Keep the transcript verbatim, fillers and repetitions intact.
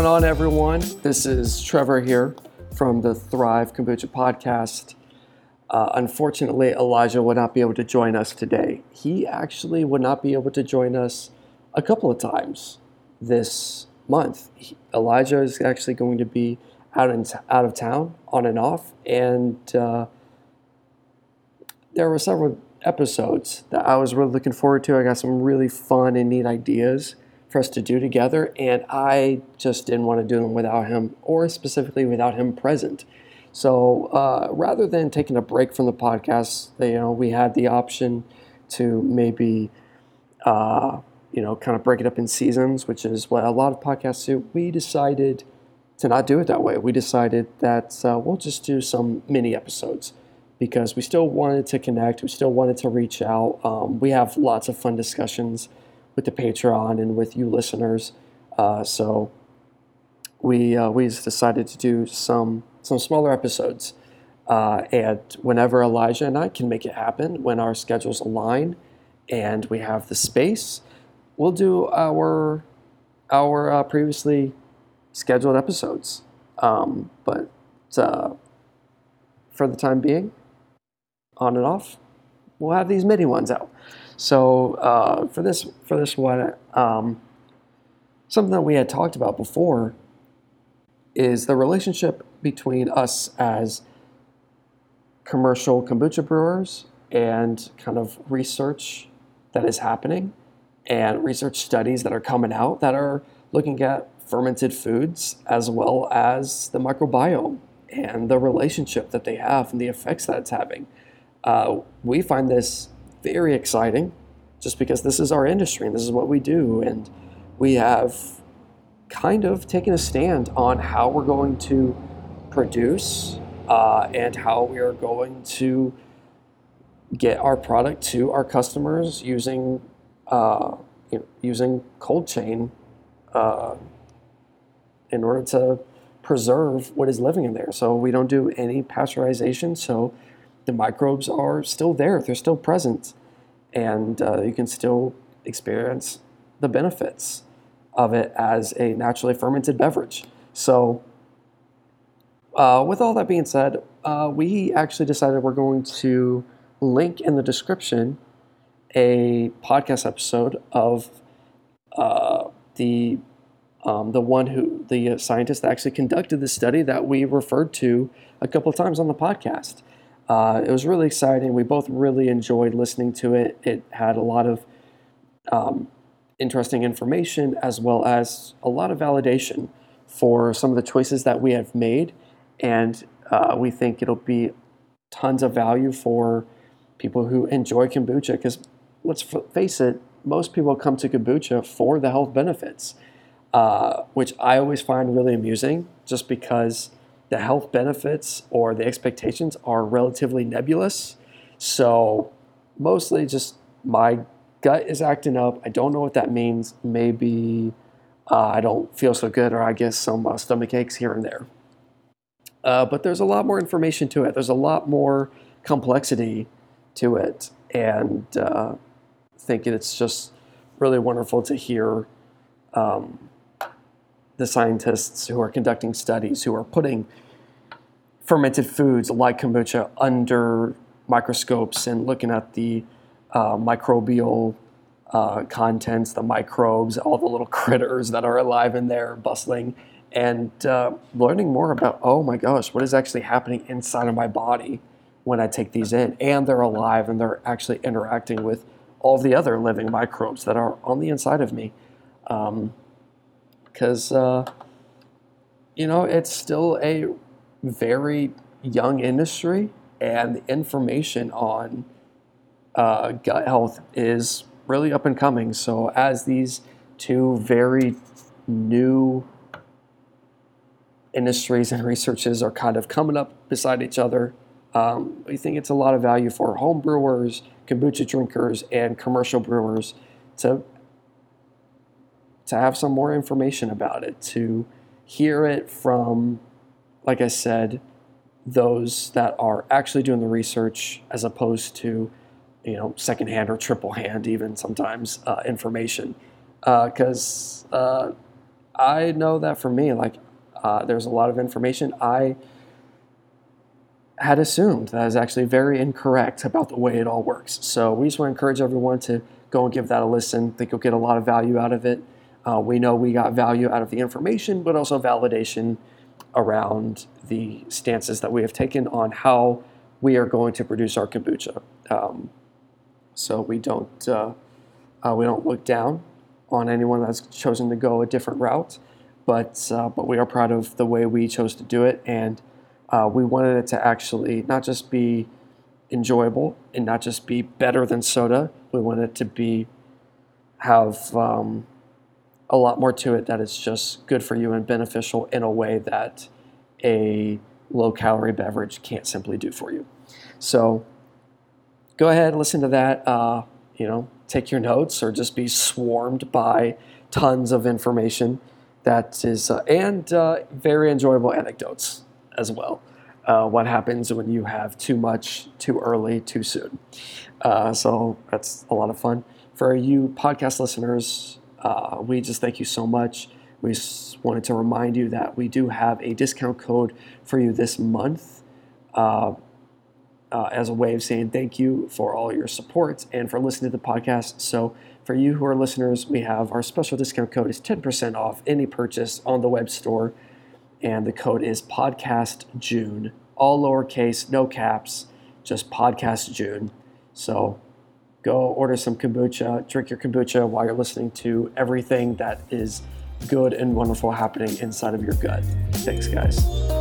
going on, everyone? This is Trevor here from the Thrive Kombucha podcast. Uh, unfortunately, Elijah would not be able to join us today. He actually would not be able to join us a couple of times this month. He, Elijah is actually going to be out in out of town, on and off, and uh, there were several episodes that I was really looking forward to. I got some really fun and neat ideas for us to do together, and I just didn't want to do them without him, or specifically without him present. So uh, rather than taking a break from the podcast, you know, we had the option to maybe, uh, you know, kind of break it up in seasons, which is what a lot of podcasts do. We decided to not do it that way. We decided that uh, we'll just do some mini episodes because we still wanted to connect. We still wanted to reach out. Um, we have lots of fun discussions with the Patreon and with you listeners. Uh, so we uh, we just decided to do some some smaller episodes. Uh, and whenever Elijah and I can make it happen, when our schedules align and we have the space, we'll do our our uh, previously scheduled episodes. Um, but uh, for the time being, on and off, we'll have these mini ones out. So uh, for this for this one, um, something that we had talked about before is the relationship between us as commercial kombucha brewers and kind of research that is happening and research studies that are coming out that are looking at fermented foods as well as the microbiome and the relationship that they have and the effects that it's having. Uh, we find this very exciting just because this is our industry and this is what we do, and we have kind of taken a stand on how we're going to produce uh, and how we are going to get our product to our customers using uh, you know, using cold chain uh, in order to preserve what is living in there. So we don't do any pasteurization, so the microbes are still there, they're still present, and uh, you can still experience the benefits of it as a naturally fermented beverage. So uh, with all that being said, uh, we actually decided we're going to link in the description a podcast episode of uh, the um, the one who, the scientist that actually conducted the study that we referred to a couple of times on the podcast. Uh, it was really exciting. We both really enjoyed listening to it. It had a lot of um, interesting information as well as a lot of validation for some of the choices that we have made. And uh, we think it'll be tons of value for people who enjoy kombucha, because let's f- face it, most people come to kombucha for the health benefits, uh, which I always find really amusing just because the health benefits or the expectations are relatively nebulous. So mostly just my gut is acting up. I don't know what that means. Maybe uh, I don't feel so good, or I guess some uh, stomach aches here and there. Uh, but there's a lot more information to it. There's a lot more complexity to it. And uh, I think it's just really wonderful to hear um, the scientists who are conducting studies, who are putting fermented foods like kombucha under microscopes and looking at the uh, microbial uh, contents, the microbes, all the little critters that are alive in there, bustling, and uh, learning more about, oh my gosh, what is actually happening inside of my body when I take these in. And they're alive and they're actually interacting with all the other living microbes that are on the inside of me. Because, um, uh, you know, it's still a very young industry, and the information on uh, gut health is really up and coming. So as these two very new industries and researches are kind of coming up beside each other, um, we think it's a lot of value for home brewers, kombucha drinkers, and commercial brewers to to have some more information about it, to hear it from, like I said, those that are actually doing the research as opposed to, you know, secondhand or triple hand even sometimes uh, information. Because uh, uh, I know that for me, like uh, there's a lot of information I had assumed that is actually very incorrect about the way it all works. So we just want to encourage everyone to go and give that a listen. I think you'll get a lot of value out of it. Uh, we know we got value out of the information, but also validation around the stances that we have taken on how we are going to produce our kombucha. Um, so we don't uh, uh, we don't look down on anyone that's chosen to go a different route, but uh, but we are proud of the way we chose to do it, and uh, we wanted it to actually not just be enjoyable and not just be better than soda. We wanted it to be have um, a lot more to it that is just good for you and beneficial in a way that a low-calorie beverage can't simply do for you. So go ahead, listen to that. Uh, you know, take your notes or just be swarmed by tons of information that is, uh, and uh, very enjoyable anecdotes as well. Uh, what happens when you have too much, too early, too soon. Uh, so that's a lot of fun. For you podcast listeners, uh, we just thank you so much. We just wanted to remind you that we do have a discount code for you this month uh, uh, as a way of saying thank you for all your support and for listening to the podcast. So for you who are listeners, we have our special discount code is ten percent off any purchase on the web store. And the code is PodcastJune, all lowercase, no caps, just PodcastJune. So go order some kombucha, drink your kombucha while you're listening to everything that is good and wonderful happening inside of your gut. Thanks, guys.